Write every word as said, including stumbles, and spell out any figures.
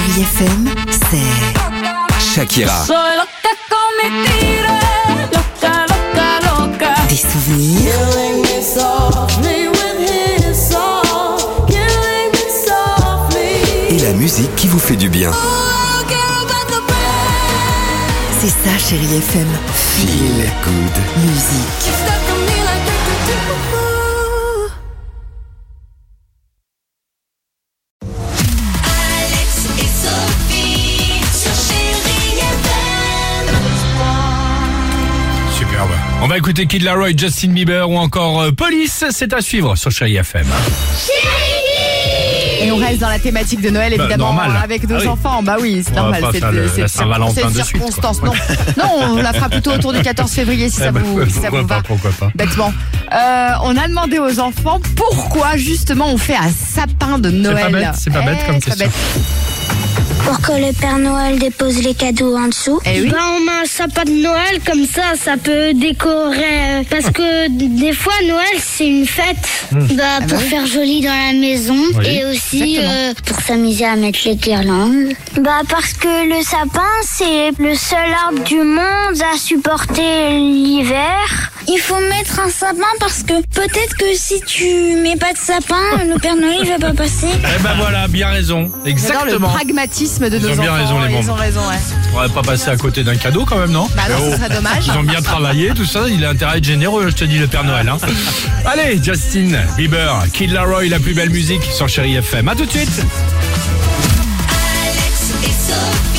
Chérie F M, c'est Shakira. Soy loca con mi tigre, loca, loca, loca. des souvenirs, Killing me softly with his song, killing me softly. Et la musique qui vous fait du bien. Oh, I don't care about the bad. c'est ça Chérie F M. Feel good. Musique. You stuck on me like do, do, do. Alex et Sophie sur Chérie F M. Superbe. On va écouter Kid Laroi, Justin Bieber ou encore euh, Police. C'est à suivre sur Chérie F M. Et on reste dans la thématique de Noël, Bah, évidemment, normal. avec nos Ah oui. enfants. Bah oui, c'est On va normal. pas C'est faire le- c'est- la c'est- Saint-Valentin c'est de suite, quoi. circonstance. Ouais. Non, non, on la fera plutôt autour du quatorze février si ça Eh ben, vous, si ça pourquoi vous pas, va. pourquoi pas. Bêtement. Euh, on a demandé aux enfants pourquoi justement on fait un sapin de Noël. pas bête, c'est pas bête Eh, comme c'est pas question. Pour que le Père Noël dépose les cadeaux en dessous. Eh oui. Bah, on met un sapin de Noël, comme ça, ça peut décorer. euh, Parce que d- des fois, Noël, c'est une fête. Bah, pour oui. faire joli dans la maison. Oui. Et aussi Exactement. euh, pour s'amuser à mettre les guirlandes. Bah parce que le sapin, c'est le seul arbre du monde à supporter l'hiver. Il faut mettre un sapin parce que peut-être que si tu mets pas de sapin, le Père Noël il va pas passer. Eh ben voilà, bien raison. J'adore le Exactement. pragmatisme de Ils nos ont bien enfants. raison, les Ils mômes. ont raison, ouais. On va pas passer à côté d'un cadeau quand même, non? Bah non, Eh ce oh. serait dommage. Ils ont bien travaillé, tout ça. Il a intérêt à être généreux, je te dis, le Père Noël. Hein. Allez, Justin Bieber, Kid Laroi, la plus belle musique sur Chérie F M. À tout de suite. Alex et Sophie.